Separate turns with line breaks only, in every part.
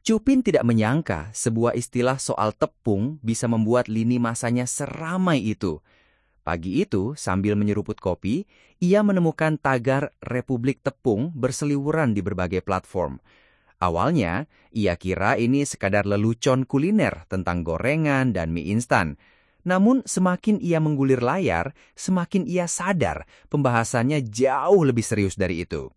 Chupin tidak menyangka sebuah istilah soal tepung bisa membuat lini masanya seramai itu. Pagi itu, sambil menyeruput kopi, ia menemukan tagar Republik Tepung berseliweran di berbagai platform. Awalnya, ia kira ini sekadar lelucon kuliner tentang gorengan dan mie instan. Namun, semakin ia menggulir layar, semakin ia sadar pembahasannya jauh lebih serius dari itu.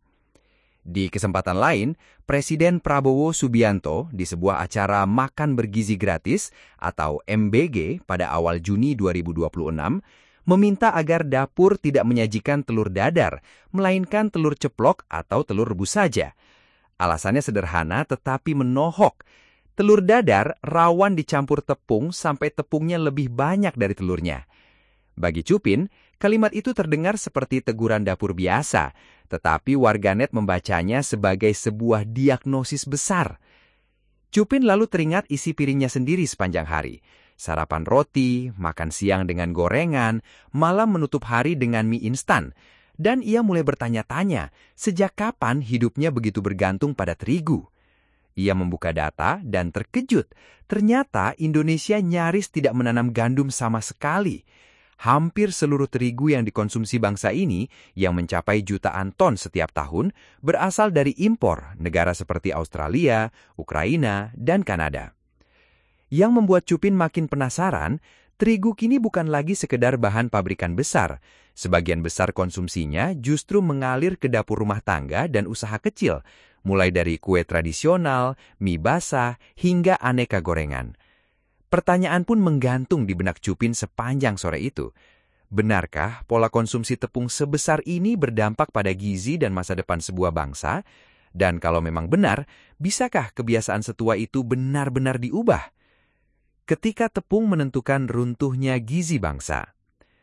Di kesempatan lain, Presiden Prabowo Subianto di sebuah acara Makan Bergizi Gratis atau MBG pada awal Juni 2026 meminta agar dapur tidak menyajikan telur dadar, melainkan telur ceplok atau telur rebus saja. Alasannya sederhana tetapi menohok. Telur dadar rawan dicampur tepung sampai tepungnya lebih banyak dari telurnya. Bagi Chupin, kalimat itu terdengar seperti teguran dapur biasa, tetapi warganet membacanya sebagai sebuah diagnosis besar. Chupin lalu teringat isi piringnya sendiri sepanjang hari. Sarapan roti, makan siang dengan gorengan, malam menutup hari dengan mie instan. Dan ia mulai bertanya-tanya, sejak kapan hidupnya begitu bergantung pada terigu? Ia membuka data dan terkejut. Ternyata Indonesia nyaris tidak menanam gandum sama sekali. Hampir seluruh terigu yang dikonsumsi bangsa ini, yang mencapai jutaan ton setiap tahun, berasal dari impor negara seperti Australia, Ukraina, dan Kanada. Yang membuat Chupin makin penasaran, terigu kini bukan lagi sekedar bahan pabrikan besar. Sebagian besar konsumsinya justru mengalir ke dapur rumah tangga dan usaha kecil, mulai dari kue tradisional, mie basah, hingga aneka gorengan. Pertanyaan pun menggantung di benak Chupin sepanjang sore itu. Benarkah pola konsumsi tepung sebesar ini berdampak pada gizi dan masa depan sebuah bangsa? Dan kalau memang benar, bisakah kebiasaan setua itu benar-benar diubah? Ketika tepung menentukan runtuhnya gizi bangsa.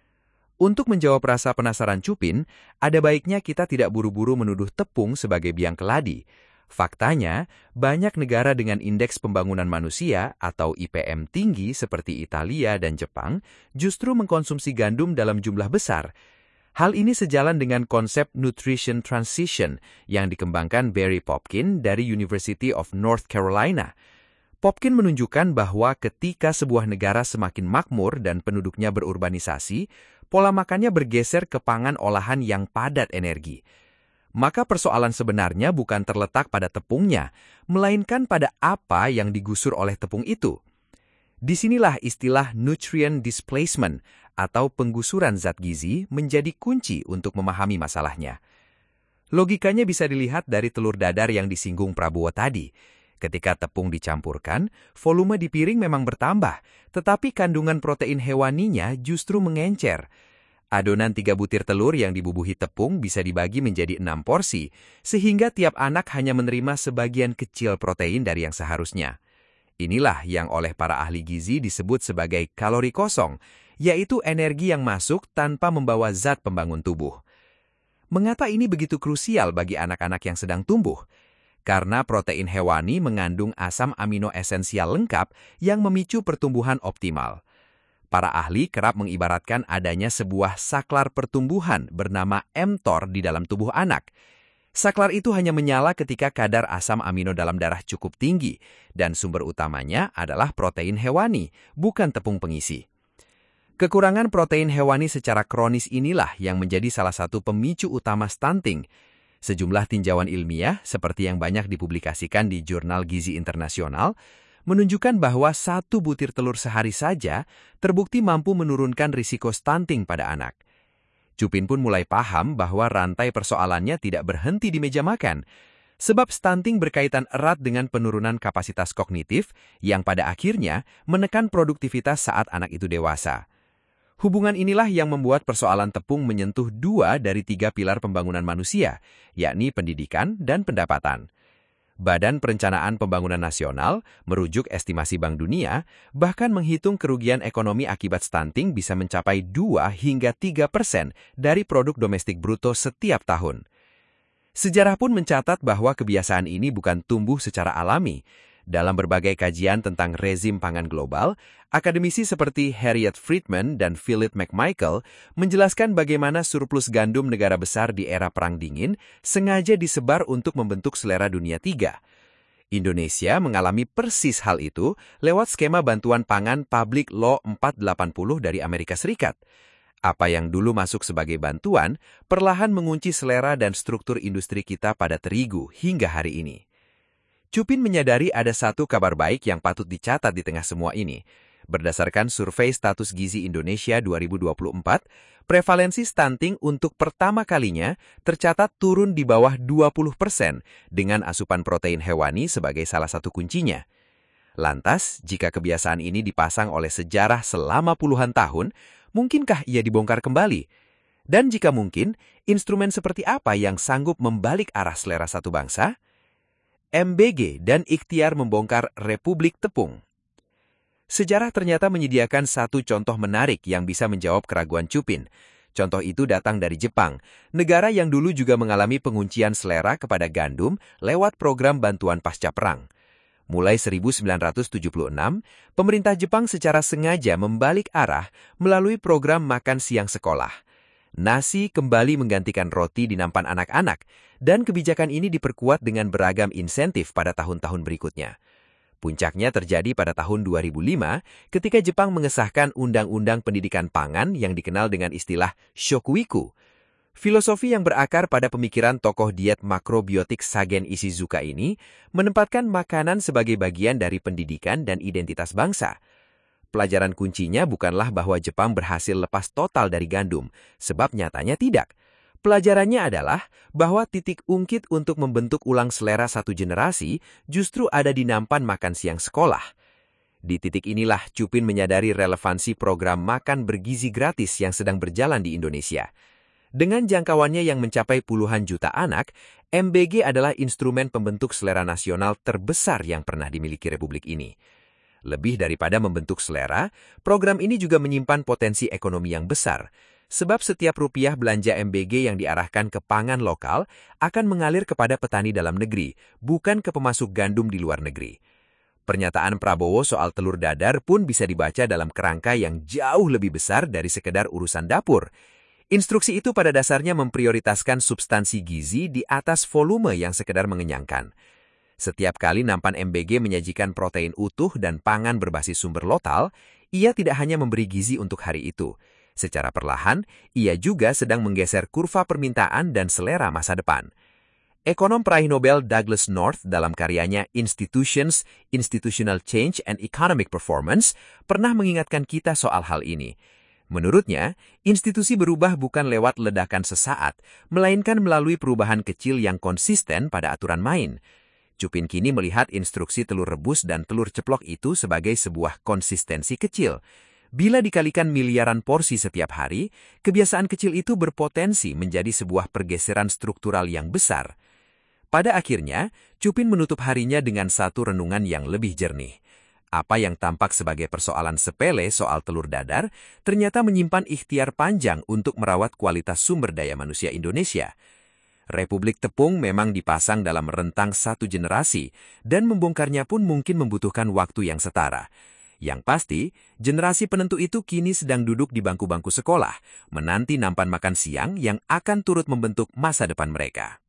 Untuk menjawab rasa penasaran Chupin, ada baiknya kita tidak buru-buru menuduh tepung sebagai biang keladi. Faktanya, banyak negara dengan indeks pembangunan manusia atau IPM tinggi seperti Italia dan Jepang justru mengkonsumsi gandum dalam jumlah besar. Hal ini sejalan dengan konsep nutrition transition yang dikembangkan Barry Popkin dari University of North Carolina. Popkin menunjukkan bahwa ketika sebuah negara semakin makmur dan penduduknya berurbanisasi, pola makannya bergeser ke pangan olahan yang padat energi. Maka persoalan sebenarnya bukan terletak pada tepungnya, melainkan pada apa yang digusur oleh tepung itu. Disinilah istilah nutrient displacement atau penggusuran zat gizi menjadi kunci untuk memahami masalahnya. Logikanya bisa dilihat dari telur dadar yang disinggung Prabowo tadi. Ketika tepung dicampurkan, volume di piring memang bertambah, tetapi kandungan protein hewaninya justru mengencer. Adonan 3 butir telur yang dibubuhi tepung bisa dibagi menjadi 6 porsi, sehingga tiap anak hanya menerima sebagian kecil protein dari yang seharusnya. Inilah yang oleh para ahli gizi disebut sebagai kalori kosong, yaitu energi yang masuk tanpa membawa zat pembangun tubuh. Mengapa ini begitu krusial bagi anak-anak yang sedang tumbuh? Karena protein hewani mengandung asam amino esensial lengkap yang memicu pertumbuhan optimal. Para ahli kerap mengibaratkan adanya sebuah saklar pertumbuhan bernama mTOR di dalam tubuh anak. Saklar itu hanya menyala ketika kadar asam amino dalam darah cukup tinggi, dan sumber utamanya adalah protein hewani, bukan tepung pengisi. Kekurangan protein hewani secara kronis inilah yang menjadi salah satu pemicu utama stunting. Sejumlah tinjauan ilmiah, seperti yang banyak dipublikasikan di Jurnal Gizi Internasional, menunjukkan bahwa 1 butir telur sehari saja terbukti mampu menurunkan risiko stunting pada anak. Chupin pun mulai paham bahwa rantai persoalannya tidak berhenti di meja makan, sebab stunting berkaitan erat dengan penurunan kapasitas kognitif yang pada akhirnya menekan produktivitas saat anak itu dewasa. Hubungan inilah yang membuat persoalan tepung menyentuh 2 dari 3 pilar pembangunan manusia, yakni pendidikan dan pendapatan. Badan Perencanaan Pembangunan Nasional, merujuk estimasi Bank Dunia, bahkan menghitung kerugian ekonomi akibat stunting bisa mencapai 2 hingga 3% dari produk domestik bruto setiap tahun. Sejarah pun mencatat bahwa kebiasaan ini bukan tumbuh secara alami. Dalam berbagai kajian tentang rezim pangan global, akademisi seperti Harriet Friedman dan Philip McMichael menjelaskan bagaimana surplus gandum negara besar di era Perang Dingin sengaja disebar untuk membentuk selera dunia 3.
Indonesia mengalami persis hal itu lewat skema bantuan pangan Public Law 480 dari Amerika Serikat. Apa yang dulu masuk sebagai bantuan, perlahan mengunci selera dan struktur industri kita pada terigu hingga hari ini. Cupin menyadari ada satu kabar baik yang patut dicatat di tengah semua ini. Berdasarkan Survei Status Gizi Indonesia 2024, prevalensi stunting untuk pertama kalinya tercatat turun di bawah 20% dengan asupan protein hewani sebagai salah satu kuncinya. Lantas, jika kebiasaan ini dipasang oleh sejarah selama puluhan tahun, mungkinkah ia dibongkar kembali? Dan jika mungkin, instrumen seperti apa yang sanggup membalik arah selera satu bangsa? MBG dan ikhtiar membongkar Republik Tepung. Sejarah ternyata menyediakan satu contoh menarik yang bisa menjawab keraguan Cupin. Contoh itu datang dari Jepang, negara yang dulu juga mengalami penguncian selera kepada gandum lewat program bantuan pasca perang. Mulai 1976, pemerintah Jepang secara sengaja membalik arah melalui program makan siang sekolah. Nasi kembali menggantikan roti di nampan anak-anak, dan kebijakan ini diperkuat dengan beragam insentif pada tahun-tahun berikutnya. Puncaknya terjadi pada tahun 2005 ketika Jepang mengesahkan Undang-Undang Pendidikan Pangan yang dikenal dengan istilah Shokuiku. Filosofi yang berakar pada pemikiran tokoh diet makrobiotik Sagen Ishizuka ini menempatkan makanan sebagai bagian dari pendidikan dan identitas bangsa. Pelajaran kuncinya bukanlah bahwa Jepang berhasil lepas total dari gandum, sebab nyatanya tidak. Pelajarannya adalah bahwa titik ungkit untuk membentuk ulang selera satu generasi justru ada di nampan makan siang sekolah. Di titik inilah Cupin menyadari relevansi program makan bergizi gratis yang sedang berjalan di Indonesia. Dengan jangkauannya yang mencapai puluhan juta anak, MBG adalah instrumen pembentuk selera nasional terbesar yang pernah dimiliki Republik ini. Lebih daripada membentuk selera, program ini juga menyimpan potensi ekonomi yang besar. Sebab setiap rupiah belanja MBG yang diarahkan ke pangan lokal akan mengalir kepada petani dalam negeri, bukan ke pemasok gandum di luar negeri. Pernyataan Prabowo soal telur dadar pun bisa dibaca dalam kerangka yang jauh lebih besar dari sekedar urusan dapur. Instruksi itu pada dasarnya memprioritaskan substansi gizi di atas volume yang sekedar mengenyangkan. Setiap kali nampan MBG menyajikan protein utuh dan pangan berbasis sumber lokal, ia tidak hanya memberi gizi untuk hari itu. Secara perlahan, ia juga sedang menggeser kurva permintaan dan selera masa depan. Ekonom peraih Nobel Douglas North dalam karyanya Institutions, Institutional Change and Economic Performance pernah mengingatkan kita soal hal ini. Menurutnya, institusi berubah bukan lewat ledakan sesaat, melainkan melalui perubahan kecil yang konsisten pada aturan main. Cupin kini melihat instruksi telur rebus dan telur ceplok itu sebagai sebuah konsistensi kecil. Bila dikalikan miliaran porsi setiap hari, kebiasaan kecil itu berpotensi menjadi sebuah pergeseran struktural yang besar. Pada akhirnya, Cupin menutup harinya dengan satu renungan yang lebih jernih. Apa yang tampak sebagai persoalan sepele soal telur dadar, ternyata menyimpan ikhtiar panjang untuk merawat kualitas sumber daya manusia Indonesia. Republik Tepung memang dipasang dalam rentang satu generasi, dan membongkarnya pun mungkin membutuhkan waktu yang setara. Yang pasti, generasi penentu itu kini sedang duduk di bangku-bangku sekolah, menanti nampan makan siang yang akan turut membentuk masa depan mereka.